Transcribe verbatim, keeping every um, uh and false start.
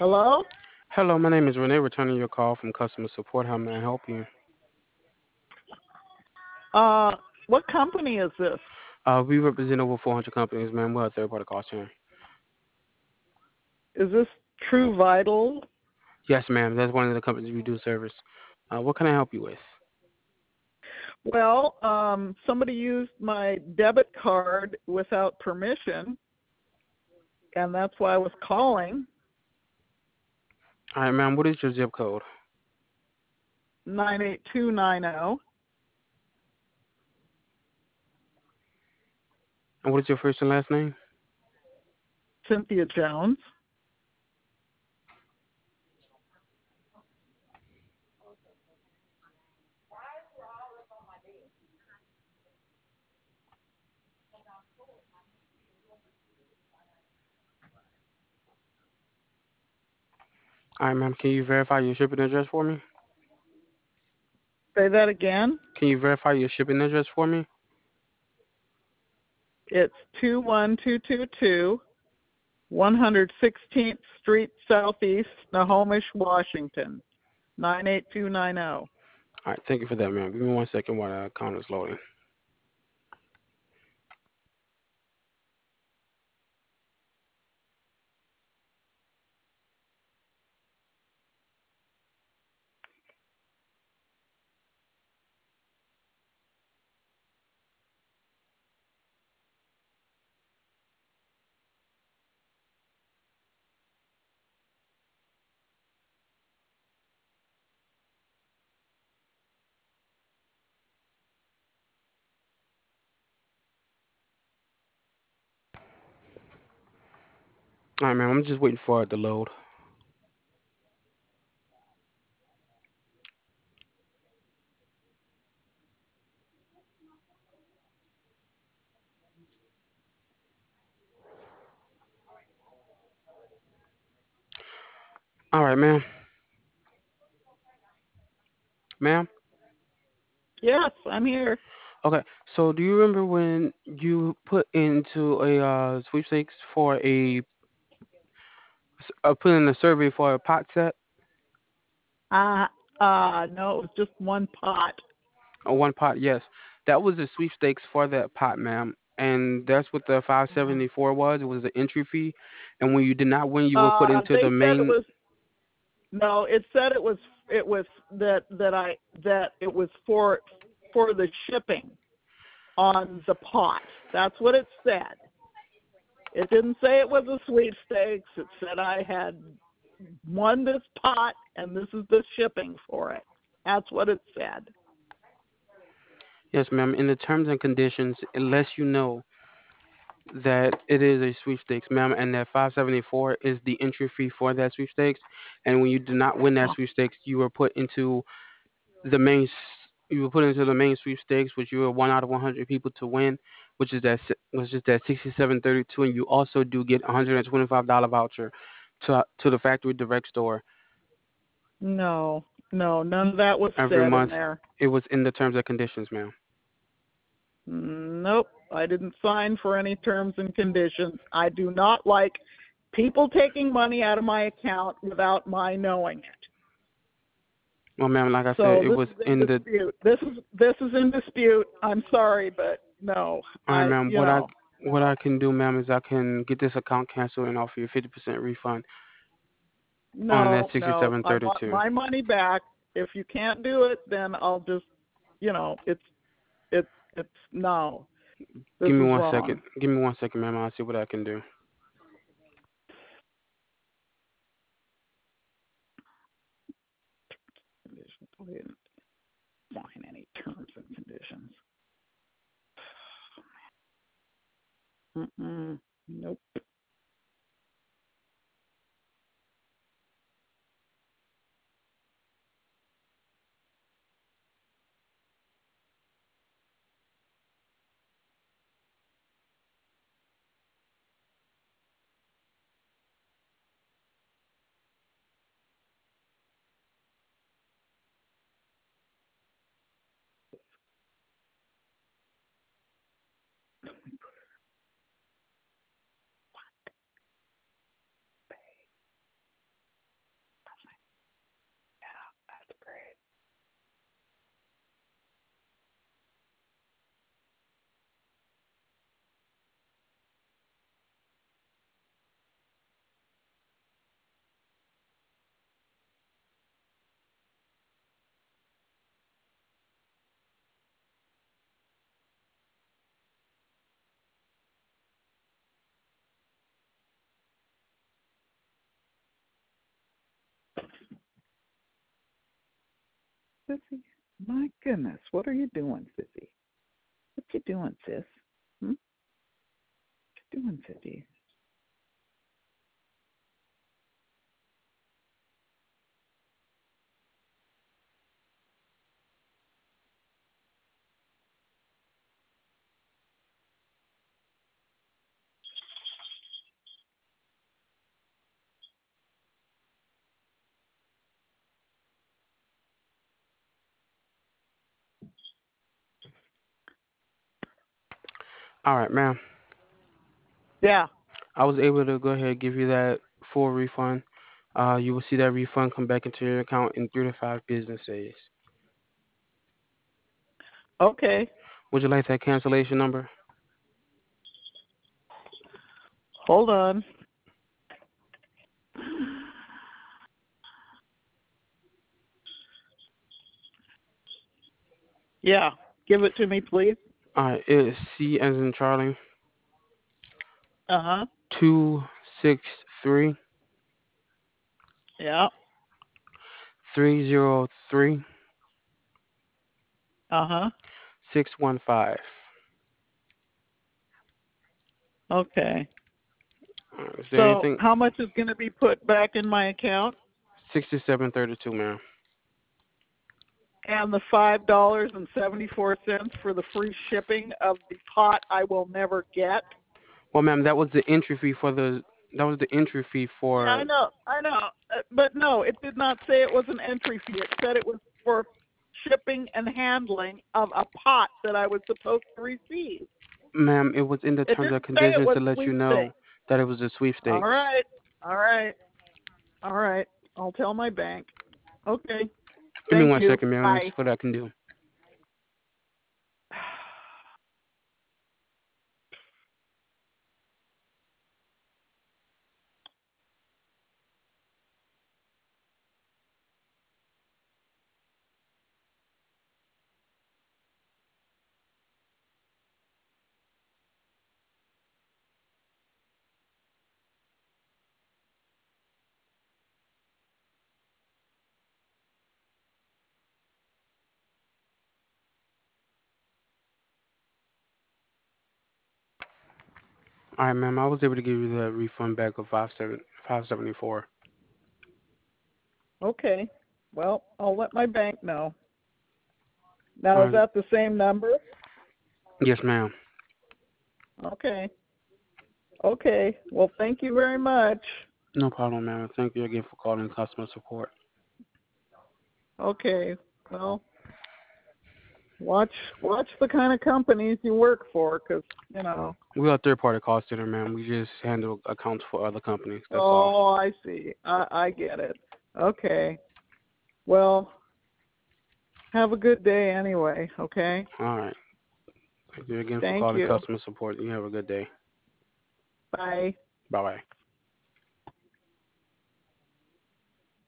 Hello? Hello, my name is Renee, returning your call from customer support. How may I help you? Uh, what company is this? Uh, we represent over four hundred companies, ma'am. We're a third party cost center. Is this True Vital? Yes, ma'am. That's one of the companies we do service. Uh, what can I help you with? Well, um, somebody used my debit card without permission, and that's why I was calling. All right, ma'am. What is your zip code? nine eight two nine zero. And what is your first and last name? Cynthia Jones. All right, ma'am. Can you verify your shipping address for me? Say that again. Can you verify your shipping address for me? It's two one two two two, one hundred sixteenth Street Southeast, Snohomish, Washington, nine eight two nine zero. All right, thank you for that, ma'am. Give me one second while the account is loading. All right, ma'am. I'm just waiting for it to load. All right, ma'am. Ma'am? Yes, I'm here. Okay, so do you remember when you put into a uh, sweepstakes for a uh, put in a survey for a pot set? Uh, uh, no, it was just one pot. A one pot, yes. That was the sweepstakes for that pot, ma'am. And that's what the five seventy four was. It was the entry fee. And when you did not win, you were put Uh, into the they said it main. was no. It said it was it was that that I that it was for for the shipping on the pot. That's what it said. It didn't say it was a sweepstakes. It said I had won this pot and this is the shipping for it. That's what it said. Yes, ma'am. In the terms and conditions, it lets you know that it is a sweepstakes, ma'am, and that five seventy four is the entry fee for that sweepstakes. And when you did not win that sweepstakes, you were put into the main. s- You were put into the main sweepstakes, which you were one out of one hundred people to win, which is that si- which is that sixty seven thirty two, and you also do get a hundred and twenty five dollar voucher to to the factory direct store No, no, none of that was every said in month. there. It was in the terms and conditions, ma'am. Nope, I didn't sign for any terms and conditions. I do not like people taking money out of my account without my knowing it. Well, ma'am, like I said, So it this was is in in the. dispute. This is this is in dispute. I'm sorry, but no, All right, I ma'am. you What I know what I can do, ma'am, is I can get this account canceled and offer you a fifty percent refund on that no sixty no. seven I thirty want two. my money back. If you can't do it, then I'll just you know it's it's it's no. This Give me is one second. wrong. Give me one second, ma'am. I'll see what I can do. Conditions. I didn't sign any terms and conditions. Mm-mm. Nope. Sissy, my goodness, what are you doing, Sissy? What you doing, sis? Hmm? What you doing, Sissy? All right, ma'am. Yeah. I was able to go ahead and give you that full refund. Uh, you will see that refund come back into your account in three to five business days. Okay. Would you like that cancellation number? Hold on. Yeah. Give it to me, please. All right, it's C as in Charlie, Uh huh. two six three Yeah. three zero three Uh huh. six one five. Okay. All right, is there So, anything? how much is going to be put back in my account? Sixty-seven thirty-two, ma'am. And the five dollars and seventy-four cents for the free shipping of the pot I will never get. Well, ma'am, that was the entry fee for the. That was the entry fee Yeah, for. I know, I know, Uh, but no, it did not say it was an entry fee. It said it was for shipping and handling of a pot that I was supposed to receive. Ma'am, it was in the It terms and didn't say it conditions was to let you know sweepstakes. that it was a All sweepstakes. right, all right, all right. I'll tell my bank. Okay, Give me thank one you. second, ma'am. Let me see Bye. what I can do. All right, ma'am. I was able to give you the refund back of five seven five seventy four. Okay, well, I'll let my bank know. All Now, is right. that the same number? Yes, ma'am. Okay. Okay. Well, thank you very much. No problem, ma'am. Thank you again for calling customer support. Okay. Well, watch watch the kind of companies you work for, because you know. We are a third party call center, ma'am. We just handle accounts for other companies. That's all. Oh, I see. I I get it. Okay. Well, have a good day anyway. Okay. All right. Thank you again for Thank calling you. customer support. You have a good day. Bye. Bye bye.